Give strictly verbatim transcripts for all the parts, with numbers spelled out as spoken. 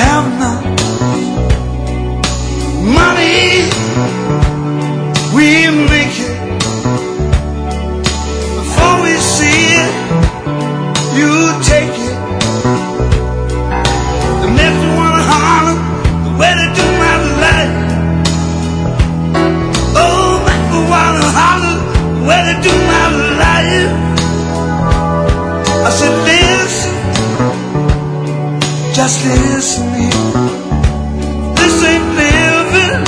have no money, we make it. Before we see it, you take it. The next one holler, the way they do my life. Oh, make me wanna holler, the way they do my life. I said, listen, just listen here. This ain't living,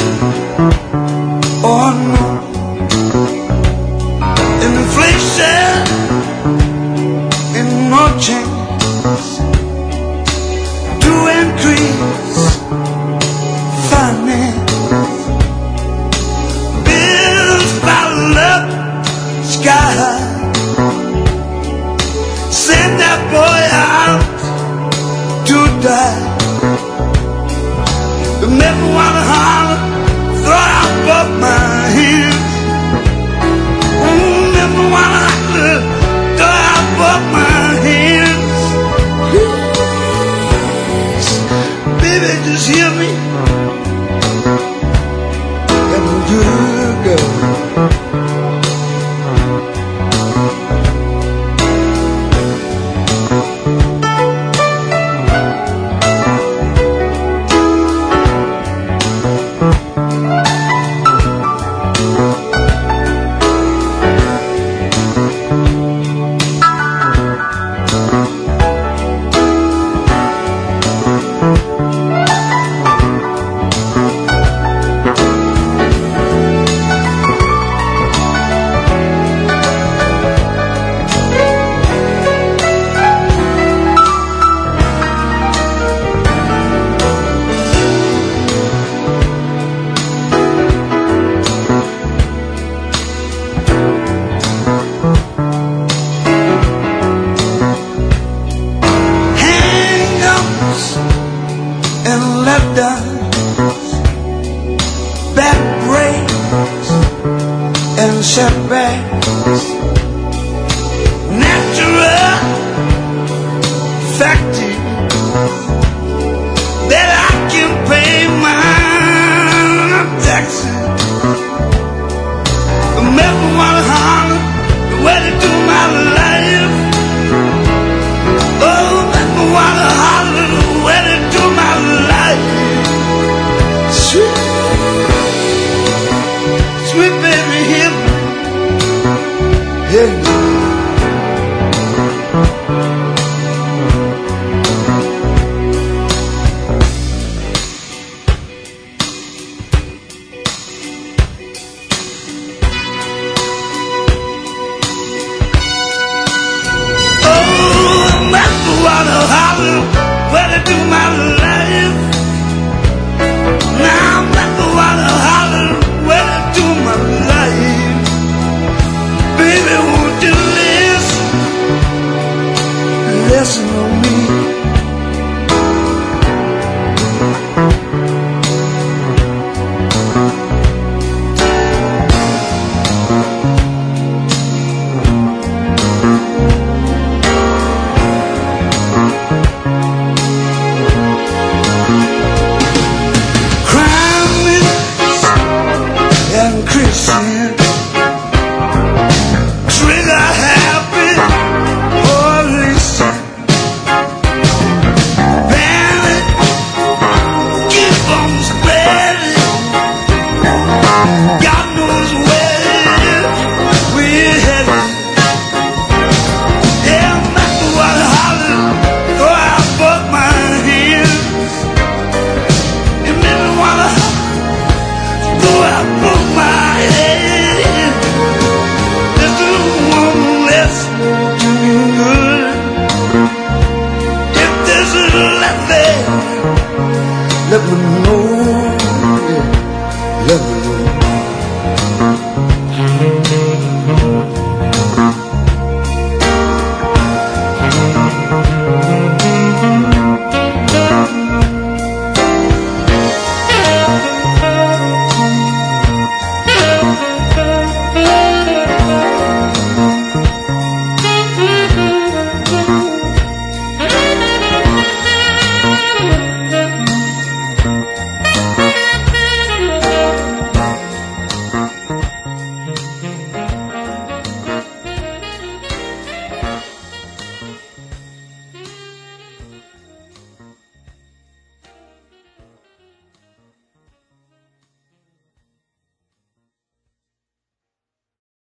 oh no. And inflation and no chance to increase finance. Bills pile up sky high. Send that boy out to die. But never wanna holler, throw out both my hands. Mm, never wanna holler, throw out both my hands. Baby, just hear me. And we'll do it, girl. And letdowns, back breaks and setbacks, natural factors that I can pay my taxes. I never wanna holler the way they do my life. Oh, never wanna holler the way they do my life. Sweet, sweet baby, hear me, hear me. Wanna holler where they do my life. Now I'm not the wanna holler where they do my life. Baby, won't you listen, listen to me. Trigger happy, or listen. Panic, keep on spreading. God knows where we're headed. Yeah, I'm not the one hollering, throw out both my hands. You make me wanna throw out both my hands. Let me know.